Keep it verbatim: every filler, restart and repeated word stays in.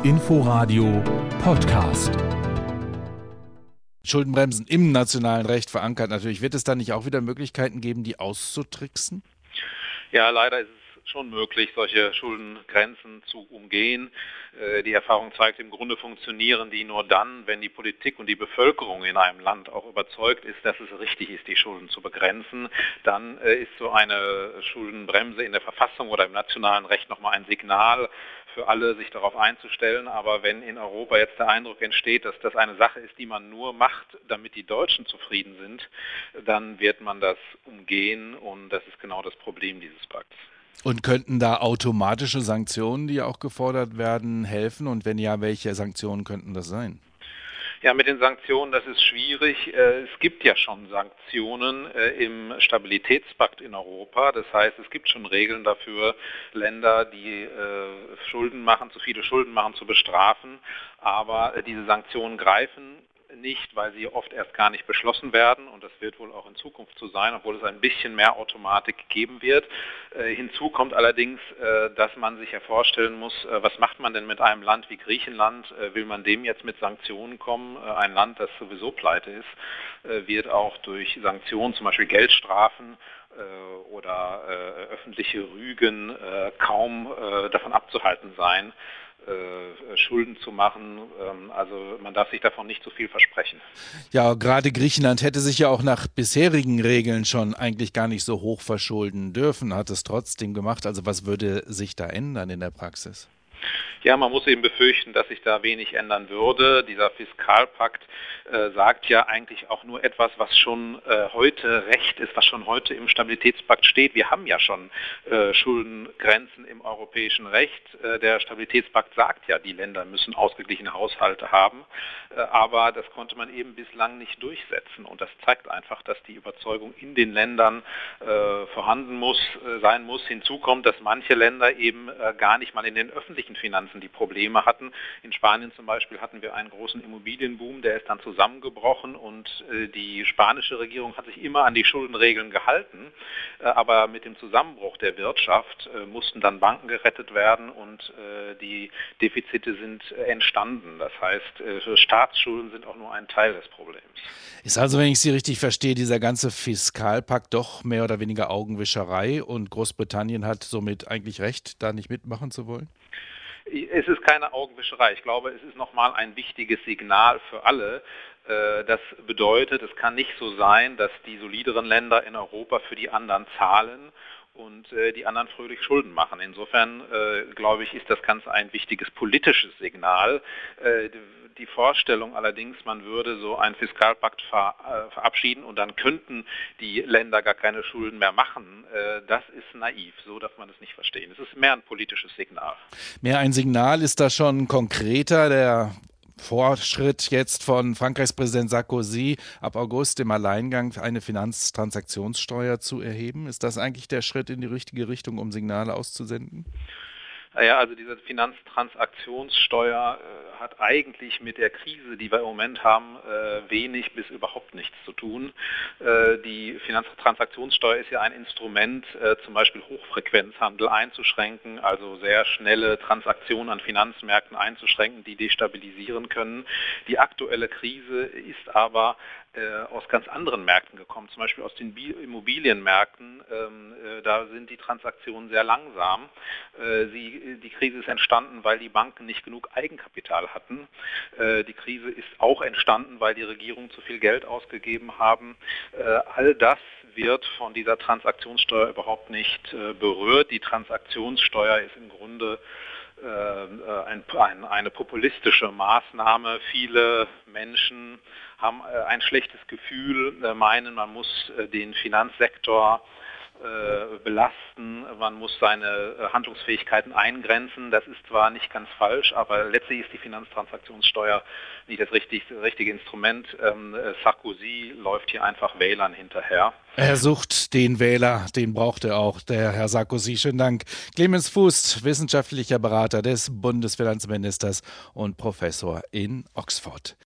Inforadio Podcast. Schuldenbremsen im nationalen Recht verankert natürlich. Wird es da nicht auch wieder Möglichkeiten geben, die auszutricksen? Ja, leider ist es schon möglich, solche Schuldengrenzen zu umgehen. Die Erfahrung zeigt, im Grunde funktionieren die nur dann, wenn die Politik und die Bevölkerung in einem Land auch überzeugt ist, dass es richtig ist, die Schulden zu begrenzen. Dann ist so eine Schuldenbremse in der Verfassung oder im nationalen Recht nochmal ein Signal für alle, sich darauf einzustellen. Aber wenn in Europa jetzt der Eindruck entsteht, dass das eine Sache ist, die man nur macht, damit die Deutschen zufrieden sind, dann wird man das umgehen, und das ist genau das Problem dieses Pakts. Und könnten da automatische Sanktionen, die auch gefordert werden, helfen? Und wenn ja, welche Sanktionen könnten das sein? Ja, mit den Sanktionen, das ist schwierig. Es gibt ja schon Sanktionen im Stabilitätspakt in Europa. Das heißt, es gibt schon Regeln dafür, Länder, die Schulden machen, zu viele Schulden machen, zu bestrafen. Aber diese Sanktionen greifen nicht, weil sie oft erst gar nicht beschlossen werden, und das wird wohl auch in Zukunft so sein, obwohl es ein bisschen mehr Automatik geben wird. Äh, hinzu kommt allerdings, äh, dass man sich ja vorstellen muss, äh, was macht man denn mit einem Land wie Griechenland? Äh, will man dem jetzt mit Sanktionen kommen? Äh, ein Land, das sowieso pleite ist, äh, wird auch durch Sanktionen, zum Beispiel Geldstrafen äh, oder äh, öffentliche Rügen, äh, kaum äh, davon abzuhalten sein, Schulden zu machen. Also man darf sich davon nicht zu viel versprechen. Ja, gerade Griechenland hätte sich ja auch nach bisherigen Regeln schon eigentlich gar nicht so hoch verschulden dürfen, hat es trotzdem gemacht. Also was würde sich da ändern in der Praxis? Ja, man muss eben befürchten, dass sich da wenig ändern würde. Dieser Fiskalpakt äh, sagt ja eigentlich auch nur etwas, was schon äh, heute Recht ist, was schon heute im Stabilitätspakt steht. Wir haben ja schon äh, Schuldengrenzen im europäischen Recht. Äh, der Stabilitätspakt sagt ja, die Länder müssen ausgeglichene Haushalte haben. Äh, aber das konnte man eben bislang nicht durchsetzen. Und das zeigt einfach, dass die Überzeugung in den Ländern äh, vorhanden muss, äh, sein muss. Hinzu kommt, dass manche Länder eben äh, gar nicht mal in den öffentlichen Finanzen die Probleme hatten. In Spanien zum Beispiel hatten wir einen großen Immobilienboom, der ist dann zusammengebrochen, und äh, die spanische Regierung hat sich immer an die Schuldenregeln gehalten. Äh, aber mit dem Zusammenbruch der Wirtschaft äh, mussten dann Banken gerettet werden, und äh, die Defizite sind äh, entstanden. Das heißt, äh, Staatsschulden sind auch nur ein Teil des Problems. Ist also, wenn ich Sie richtig verstehe, dieser ganze Fiskalpakt doch mehr oder weniger Augenwischerei, und Großbritannien hat somit eigentlich recht, da nicht mitmachen zu wollen? Es ist keine Augenwischerei. Ich glaube, es ist nochmal ein wichtiges Signal für alle. Das bedeutet, es kann nicht so sein, dass die solideren Länder in Europa für die anderen zahlen und äh, die anderen fröhlich Schulden machen. Insofern, äh, glaube ich, ist das Ganze ein wichtiges politisches Signal. Äh, die Vorstellung allerdings, man würde so einen Fiskalpakt ver, äh, verabschieden und dann könnten die Länder gar keine Schulden mehr machen, äh, das ist naiv. So darf man es nicht verstehen. Es ist mehr ein politisches Signal. Mehr ein Signal, ist da schon konkreter. Der Fortschritt jetzt von Frankreichs Präsident Sarkozy, ab August im Alleingang eine Finanztransaktionssteuer zu erheben. Ist das eigentlich der Schritt in die richtige Richtung, um Signale auszusenden? Ja, also diese Finanztransaktionssteuer äh, hat eigentlich mit der Krise, die wir im Moment haben, äh, wenig bis überhaupt nichts zu tun. Äh, die Finanztransaktionssteuer ist ja ein Instrument, äh, zum Beispiel Hochfrequenzhandel einzuschränken, also sehr schnelle Transaktionen an Finanzmärkten einzuschränken, die destabilisieren können. Die aktuelle Krise ist aber aus ganz anderen Märkten gekommen, zum Beispiel aus den Immobilienmärkten. Ähm, äh, da sind die Transaktionen sehr langsam. Äh, sie, die Krise ist entstanden, weil die Banken nicht genug Eigenkapital hatten. Äh, die Krise ist auch entstanden, weil die Regierungen zu viel Geld ausgegeben haben. Äh, all das wird von dieser Transaktionssteuer überhaupt nicht äh, berührt. Die Transaktionssteuer ist im Grunde Ein, ein, eine populistische Maßnahme. Viele Menschen haben ein schlechtes Gefühl, meinen, man muss den Finanzsektor belasten, man muss seine Handlungsfähigkeiten eingrenzen. Das ist zwar nicht ganz falsch, aber letztlich ist die Finanztransaktionssteuer nicht das richtige, richtige Instrument. Sarkozy läuft hier einfach Wählern hinterher. Er sucht den Wähler, den braucht er auch, der Herr Sarkozy. Schönen Dank. Clemens Fuß, wissenschaftlicher Berater des Bundesfinanzministers und Professor in Oxford.